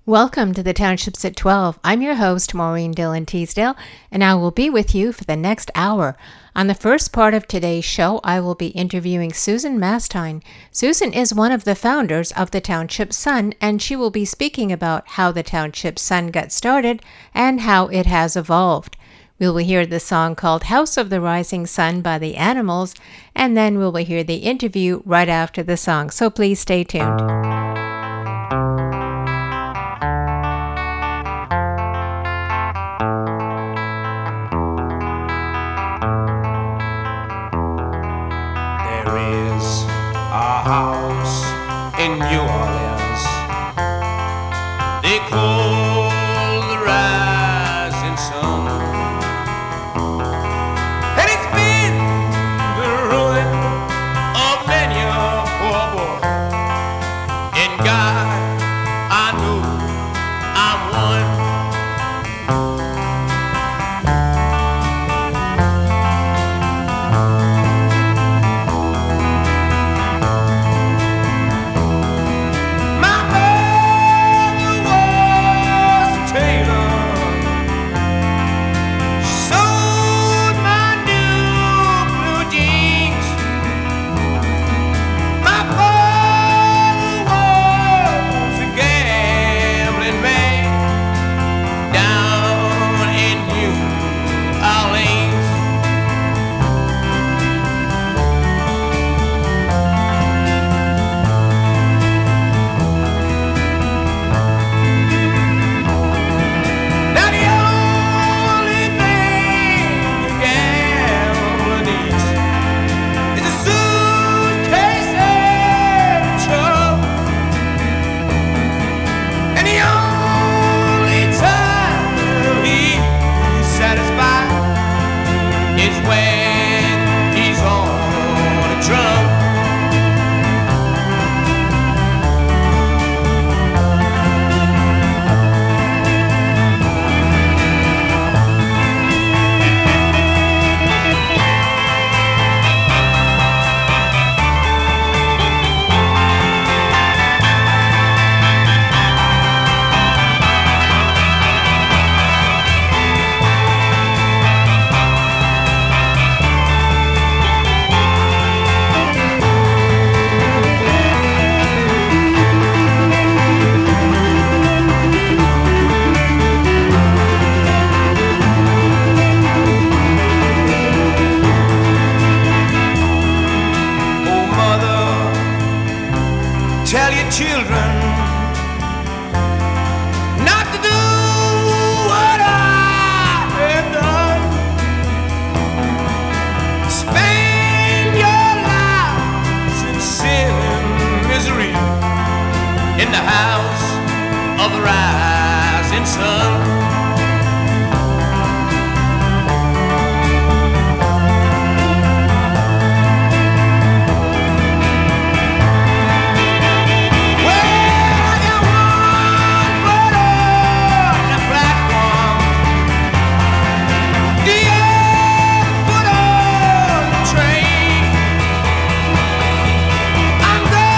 Welcome to the Townships at 12. I'm your host, Maureen Dillon Teasdale, and I will be with you for the next hour. On the first part of today's show, I will be interviewing Susan Mastine. Susan is one of the founders of the Township Sun, and she will be speaking about how the Township Sun got started and how it has evolved. We will hear the song called House of the Rising Sun by the Animals, and then we will hear the interview right after the song, so please stay tuned. House in New Orleans they call the rising sun, and it's been the ruin of many a poor boy. And God, I know I'm one.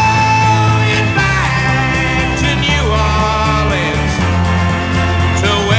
To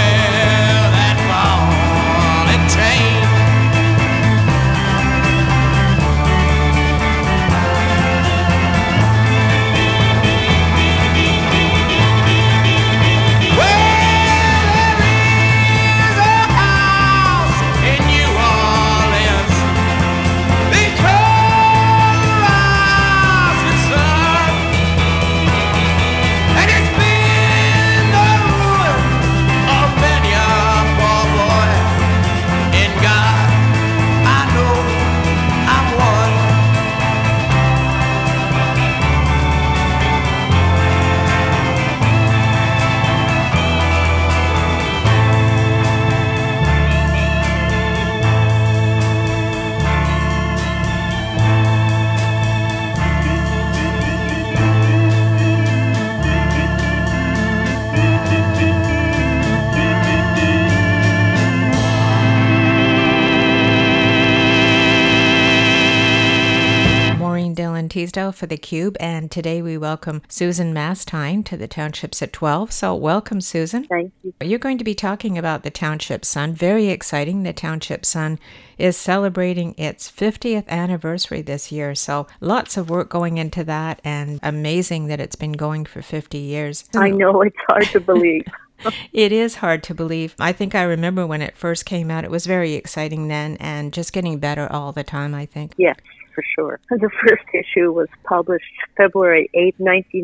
Teasdale for theCUBE, and today we welcome Susan Mastine to the Townships at 12. So welcome, Susan. Thank you. You're going to be talking about the Township Sun. Very exciting. The Township Sun is celebrating its 50th anniversary this year, so lots of work going into that, and amazing that it's been going for 50 years. I know, it's hard to believe. It is hard to believe. I think I remember when it first came out, it was very exciting then and just getting better all the time, I think. Yes, for sure. The first issue was published February 8,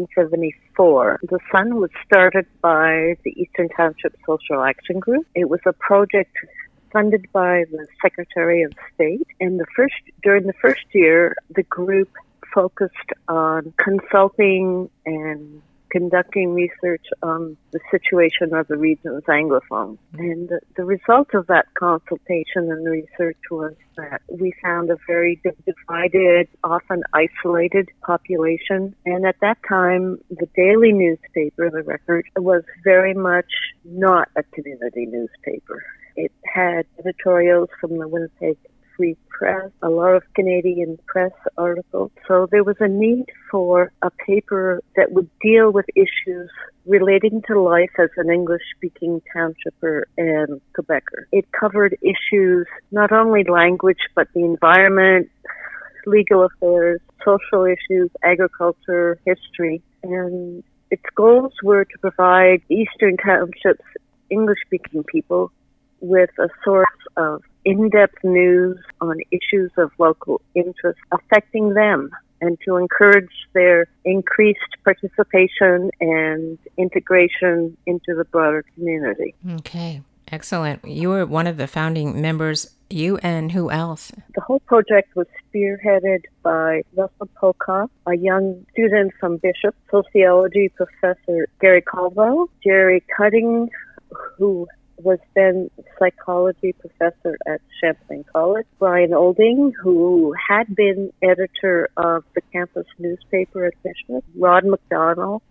1974. The Sun was started by the Eastern Township Social Action Group. It was a project funded by the Secretary of State. And during the first year, the group focused on consulting and conducting research on the situation of the region's Anglophones. And the result of that consultation and research was that we found a very divided, often isolated population. And at that time, the daily newspaper, The Record, was very much not a community newspaper. It had editorials from the Winnipeg Free Press, a lot of Canadian press articles. So there was a need for a paper that would deal with issues relating to life as an English-speaking townshipper and Quebecer. It covered issues, not only language, but the environment, legal affairs, social issues, agriculture, history. And its goals were to provide Eastern Township's English-speaking people with a source of in-depth news on issues of local interest affecting them, and to encourage their increased participation and integration into the broader community. Okay, excellent. You were one of the founding members. You and who else? The whole project was spearheaded by Russell Pocock, a young student from Bishop, sociology professor Gary Caldwell, Jerry Cutting, who was then psychology professor at Champlain College, Brian Olding, who had been editor of the campus newspaper at Bishop, Rod McDonald,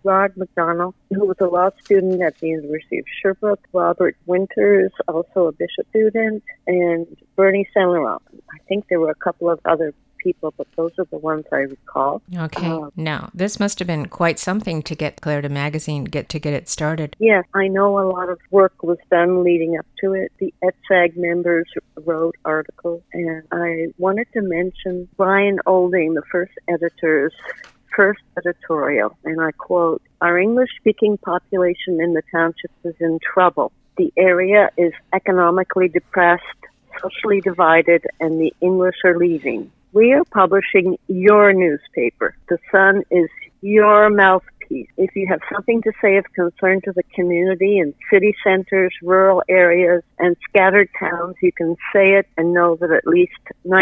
who was a law student at the University of Sherbrooke, Robert Winters, also a Bishop student, and Bernie Saint Laurent. I think there were a couple of other people, but those are the ones I recall. Okay. Now, this must have been quite something to get Clarida Magazine, get it started. Yes, I know a lot of work was done leading up to it. The ETSAG members wrote articles, and I wanted to mention Brian Olding, the first editor's first editorial, and I quote, "Our English-speaking population in the townships is in trouble. The area is economically depressed, socially divided, and the English are leaving. We are publishing your newspaper. The Sun is your mouthpiece. If you have something to say of concern to the community in city centers, rural areas, and scattered towns, you can say it and know that at least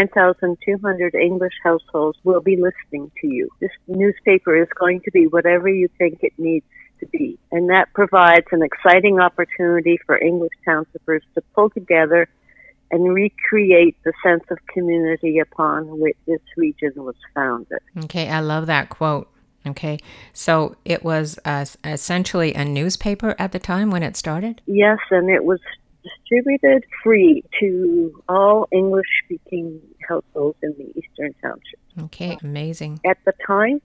9,200 English households will be listening to you. This newspaper is going to be whatever you think it needs to be. And that provides an exciting opportunity for English townshippers to pull together and recreate the sense of community upon which this region was founded." Okay, I love that quote. Okay, so it was essentially a newspaper at the time when it started? Yes, and it was distributed free to all English-speaking households in the Eastern Township. Okay, amazing. At the time,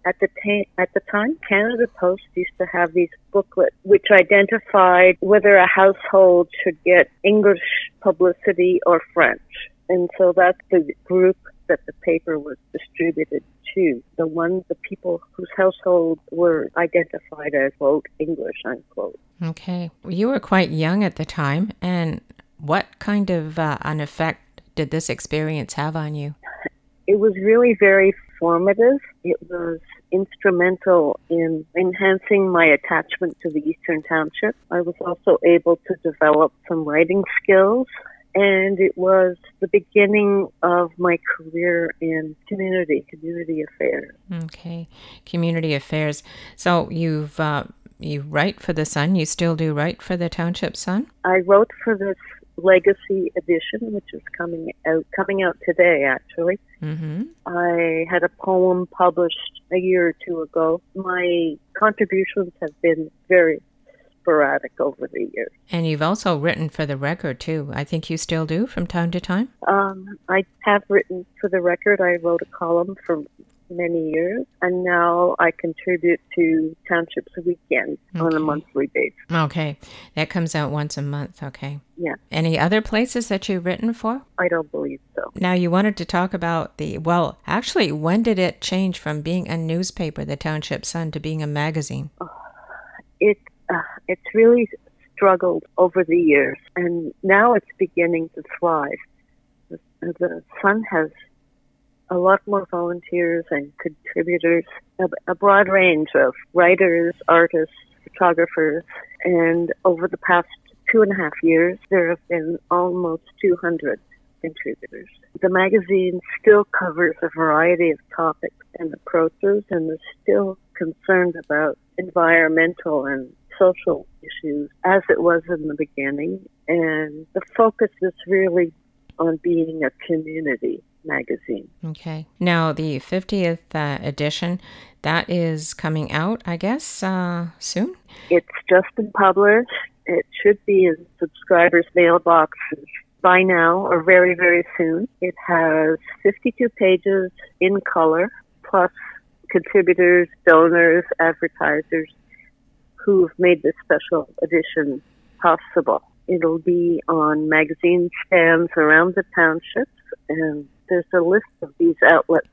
Canada Post used to have these booklets which identified whether a household should get English publicity or French. And so that's the group that the paper was distributed to, the people whose households were identified as, quote, English, unquote. Okay. You were quite young at the time, and what kind of an effect did this experience have on you? It was really very formative. It was instrumental in enhancing my attachment to the Eastern Township. I was also able to develop some writing skills, and it was the beginning of my career in community affairs. Okay, community affairs. So you write for the Sun. You still do write for the Township Sun? I wrote for this Legacy edition, which is coming out today, actually. Mm-hmm. I had a poem published a year or two ago. My contributions have been very sporadic over the years. And you've also written for The Record, too. I think you still do from time to time? I have written for The Record. I wrote a column for many years, and now I contribute to Townships Weekend on a monthly basis. Okay. That comes out once a month. Okay. Yeah, Any other places that you've written for? I don't believe so. Now, you wanted to talk about actually, when did it change from being a newspaper, the Township Sun, to being a magazine? It's really struggled over the years, and now it's beginning to thrive. The Sun has a lot more volunteers and contributors, a broad range of writers, artists, photographers, and over the past 2.5 years, there have been almost 200 contributors. The magazine still covers a variety of topics and approaches, and is still concerned about environmental and social issues as it was in the beginning, and the focus is really on being a community magazine. Okay. Now, the 50th edition, that is coming out, I guess, soon? It's just been published. It should be in subscribers' mailboxes by now or very, very soon. It has 52 pages in color, plus contributors, donors, advertisers who've made this special edition possible. It'll be on magazine stands around the townships, and there's a list of these outlets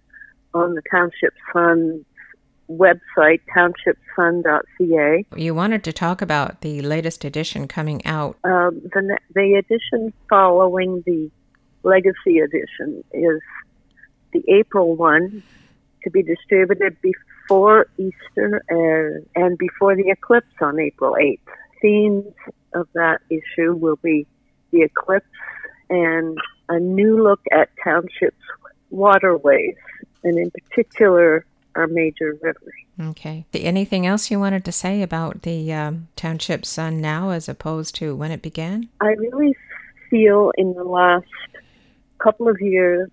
on the Township Sun website, townshipsun.ca. You wanted to talk about the latest edition coming out. The edition following the Legacy edition is the April one, to be distributed before Easter and before the eclipse on April 8th. Themes of that issue will be the eclipse and a new look at townships' waterways, and in particular, our major rivers. Okay. Anything else you wanted to say about the Township Sun now as opposed to when it began? I really feel in the last couple of years,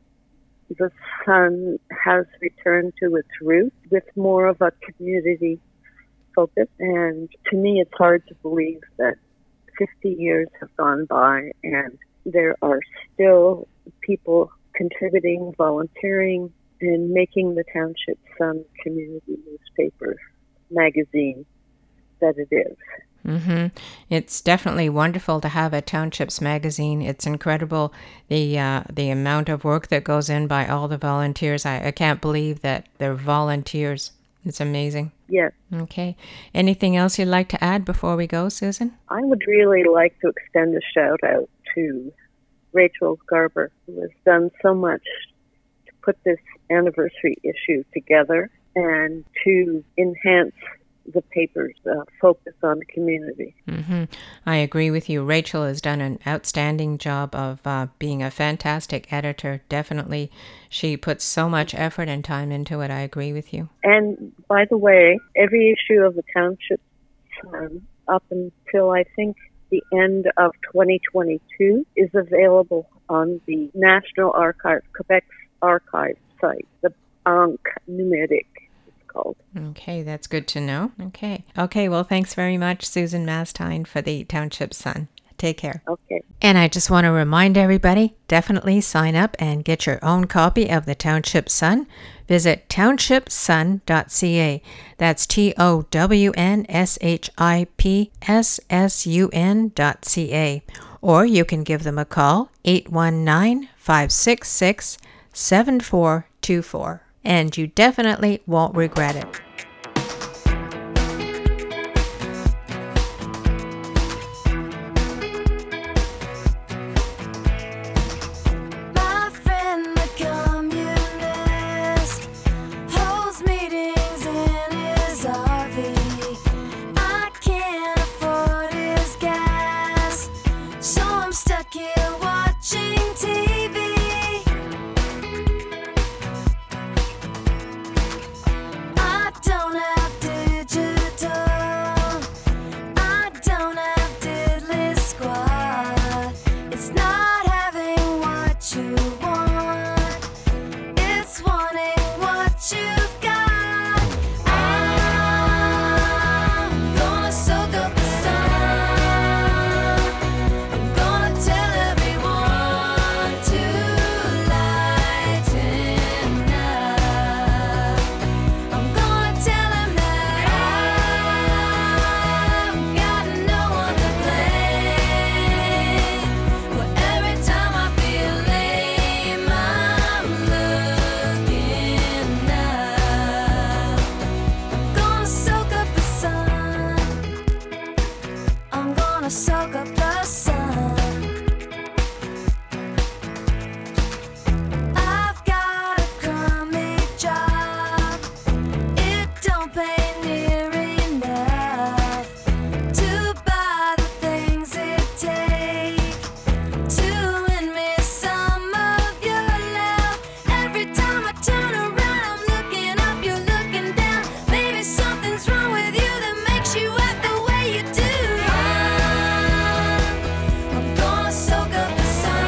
the Sun has returned to its roots with more of a community focus. And to me, it's hard to believe that 50 years have gone by and there are still people contributing, volunteering, and making the Township Sun community newspaper magazine that it is. Mm-hmm. It's definitely wonderful to have a Townships magazine. It's incredible the amount of work that goes in by all the volunteers. I can't believe that they're volunteers. It's amazing. Yes. Okay. Anything else you'd like to add before we go, Susan? I would really like to extend a shout out to Rachel Garber, who has done so much to put this anniversary issue together and to enhance the paper's focus on the community. Mm-hmm. I agree with you. Rachel has done an outstanding job of being a fantastic editor. Definitely. She puts so much effort and time into it. I agree with you. And by the way, every issue of the Township Sun up until I think the end of 2022 is available on the National Archives, Quebec's archive site, the Banque Numérique. Called. Okay, that's good to know. Okay, well, thanks very much, Susan Mastine, for the Township Sun. Take care. Okay. And I just want to remind everybody, definitely sign up and get your own copy of the Township Sun. Visit townshipsun.ca. That's TOWNSHIPSSUN.ca. Or you can give them a call, 819-566-7424. And you definitely won't regret it. My friend the communist holds meetings in his RV. I can't afford his gas, so I'm stuck here watching TV. I soak up the sun. I've got a crummy job. It don't pay near enough to buy the things it takes to win me some of your love. Every time I turn around, I'm looking up, you're looking down. Maybe something's wrong with you that makes you act the way you do. I'm gonna soak up the sun.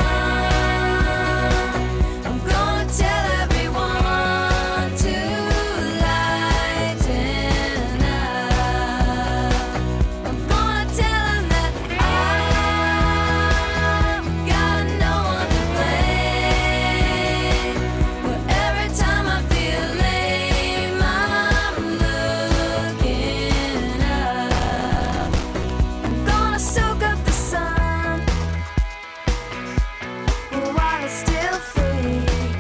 I'm gonna tell everyone to lighten up. I'm gonna tell them that I've got no one to blame. But every time I feel lame, I'm looking up. I'm gonna soak up the sun while it's still free.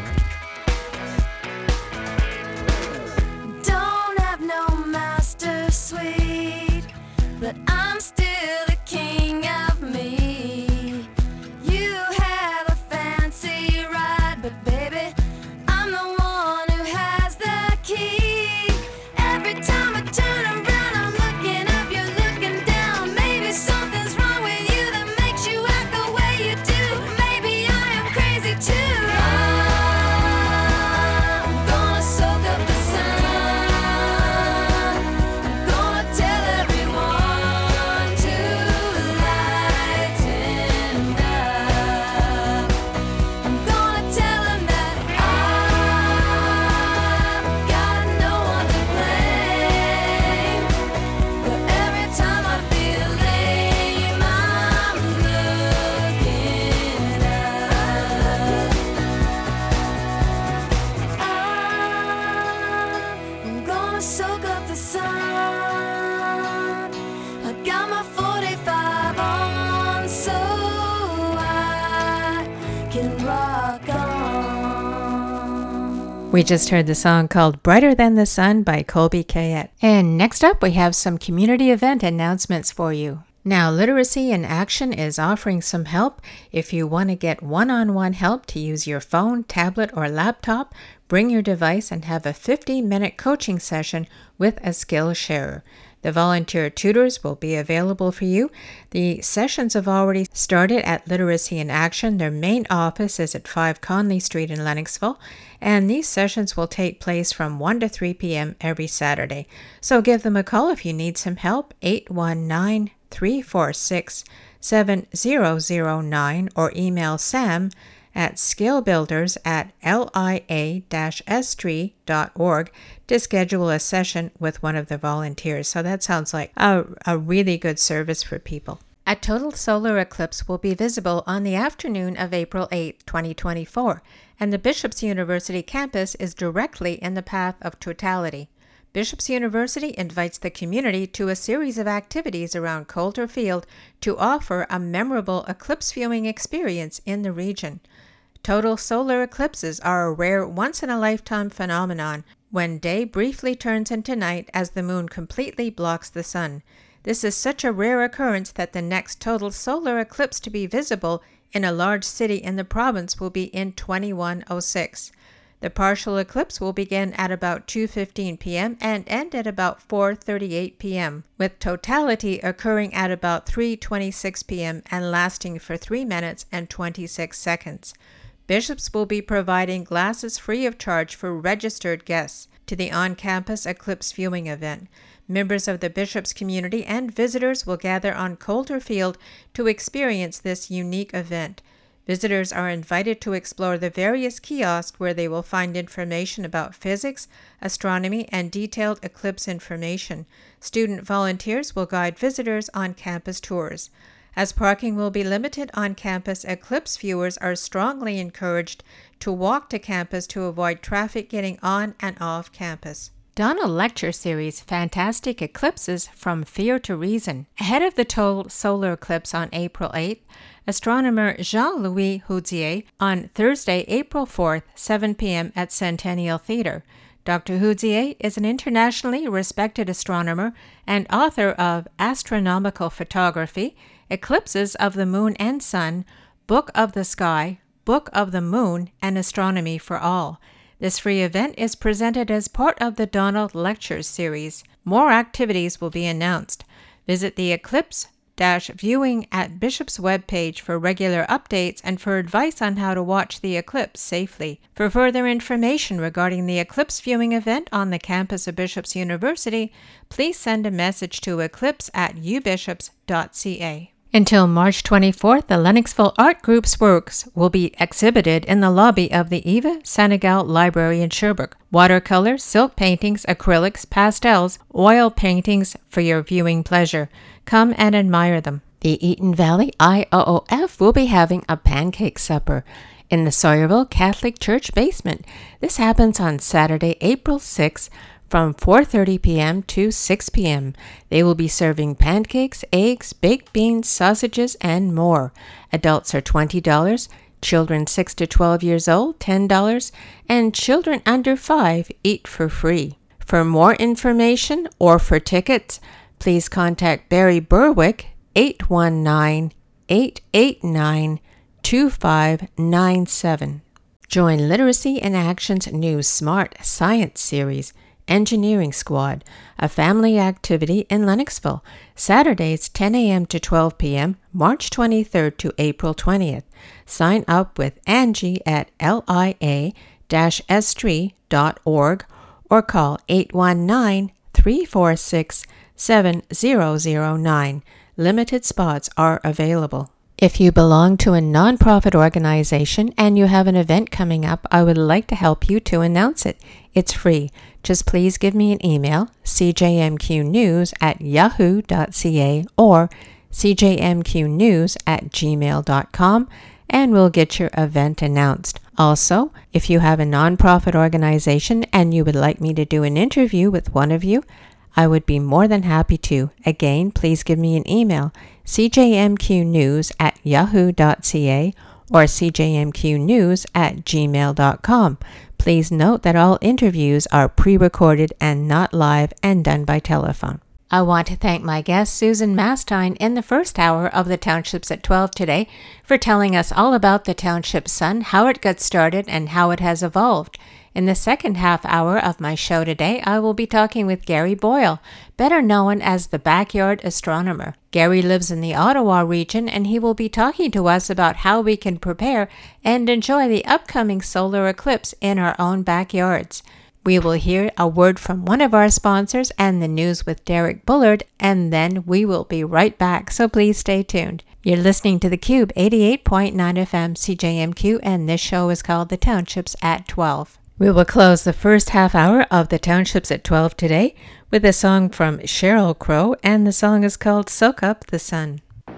Don't have no master suite, but I'm still the king of me. You have a fancy ride, but baby, I'm the one who has the key. Every time I turn around, I'm looking up, you're looking down. Maybe something's wrong with you that makes you act the way you do. Maybe I am crazy too. I'm gonna soak up the sun. I'm gonna tell everyone to lighten up. I'm gonna tell them that I've got no one to blame. But every time I feel lame, I'm looking up. I'm gonna soak up the sun. I got my 45 on so I can rock on. We just heard the song called Brighter Than the Sun by Colby Kayette. And next up, we have some community event announcements for you. Now, Literacy in Action is offering some help. If you want to get one-on-one help to use your phone, tablet, or laptop, bring your device and have a 50-minute coaching session with a skill sharer. The volunteer tutors will be available for you. The sessions have already started at Literacy in Action. Their main office is at 5 Conley Street in Lennoxville, and these sessions will take place from 1 to 3 p.m. every Saturday. So give them a call if you need some help, 819-346-7009, or email Sam at skillbuilders@lia-s3.org to schedule a session with one of the volunteers. So that sounds like a really good service for people. A total solar eclipse will be visible on the afternoon of April 8, 2024, and the Bishop's University campus is directly in the path of totality. Bishop's University invites the community to a series of activities around Coulter Field to offer a memorable eclipse viewing experience in the region. Total solar eclipses are a rare once-in-a-lifetime phenomenon when day briefly turns into night as the moon completely blocks the sun. This is such a rare occurrence that the next total solar eclipse to be visible in a large city in the province will be in 2106. The partial eclipse will begin at about 2:15 p.m. and end at about 4:38 p.m., with totality occurring at about 3:26 p.m. and lasting for 3 minutes and 26 seconds. Bishops will be providing glasses free of charge for registered guests to the on-campus eclipse viewing event. Members of the Bishops community and visitors will gather on Coulter Field to experience this unique event. Visitors are invited to explore the various kiosks where they will find information about physics, astronomy, and detailed eclipse information. Student volunteers will guide visitors on campus tours. As parking will be limited on campus, eclipse viewers are strongly encouraged to walk to campus to avoid traffic getting on and off campus. Donna lecture series Fantastic Eclipses from Fear to Reason. Ahead of the total solar eclipse on April 8th, astronomer Jean-Louis Houdier on Thursday, April 4th, 7 p.m. at Centennial Theater. Dr. Houzier is an internationally respected astronomer and author of Astronomical Photography, Eclipses of the Moon and Sun, Book of the Sky, Book of the Moon, and Astronomy for All. This free event is presented as part of the Donald Lectures series. More activities will be announced. Visit the Eclipse-Viewing at Bishop's webpage for regular updates and for advice on how to watch the eclipse safely. For further information regarding the eclipse viewing event on the campus of Bishop's University, please send a message to eclipse@ubishops.ca. Until March 24th, the Lennoxville Art Group's works will be exhibited in the lobby of the Eva Senegal Library in Sherbrooke. Watercolors, silk paintings, acrylics, pastels, oil paintings for your viewing pleasure. Come and admire them. The Eaton Valley IOOF will be having a pancake supper in the Sawyerville Catholic Church basement. This happens on Saturday, April 6th, from 4:30 p.m. to 6 p.m. They will be serving pancakes, eggs, baked beans, sausages, and more. Adults are $20, children 6 to 12 years old, $10, and children under 5 eat for free. For more information or for tickets, please contact Barry Berwick, 819-889-2597. Join Literacy in Action's new Smart Science series, Engineering Squad, a family activity in Lennoxville, Saturdays 10 a.m. to 12 p.m., March 23rd to April 20th. Sign up with Angie at lia-s3.org or call 819-346-7009. Limited spots are available. If you belong to a nonprofit organization and you have an event coming up, I would like to help you to announce it. It's free. Just please give me an email, cjmqnews@yahoo.ca or cjmqnews@gmail.com, and we'll get your event announced. Also, if you have a nonprofit organization and you would like me to do an interview with one of you, I would be more than happy to. Again, please give me an email, cjmqnews@yahoo.ca or cjmqnews@gmail.com. Please note that all interviews are pre-recorded and not live and done by telephone. I want to thank my guest, Susan Mastine, in the first hour of the Townships at 12 today for telling us all about the Township Sun, how it got started, and how it has evolved. In the second half hour of my show today, I will be talking with Gary Boyle, better known as the Backyard Astronomer. Gary lives in the Ottawa region, and he will be talking to us about how we can prepare and enjoy the upcoming solar eclipse in our own backyards. We will hear a word from one of our sponsors and the news with Derek Bullard, and then we will be right back, so please stay tuned. You're listening to theCUBE 88.9 FM CJMQ, and this show is called The Townships at 12. We will close the first half hour of the Townships at 12 today with a song from Sheryl Crow, and the song is called Soak Up the Sun.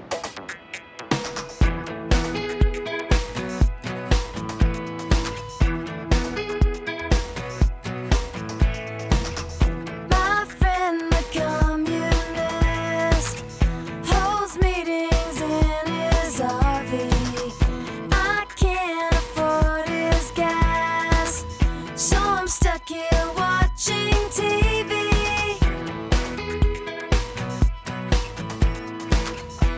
My friend the communist holds meetings in his RV. I can't afford his gas, so I'm stuck here watching TV.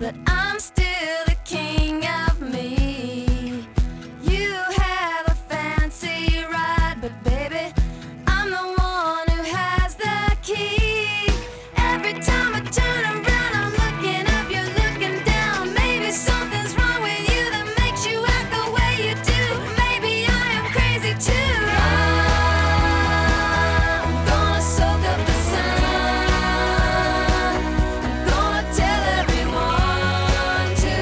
but I'm still the king of me. You have a fancy ride, but baby, I'm the one who has the key. Every time I turn around, I'm looking up, you're looking down. Maybe something's wrong with you that makes you act the way you do. Maybe I am crazy too. I'm gonna soak up the sun. I'm gonna tell everyone to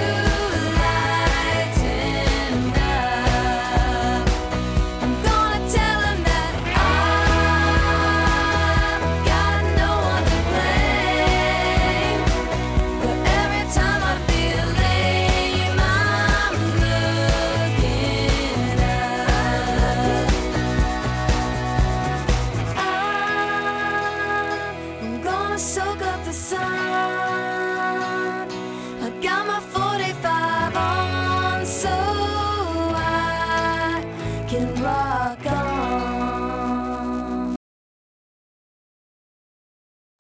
lighten up. I'm gonna tell them that I've got no one to blame. But every time I feel lame, I'm looking up. I'm gonna soak up the sun.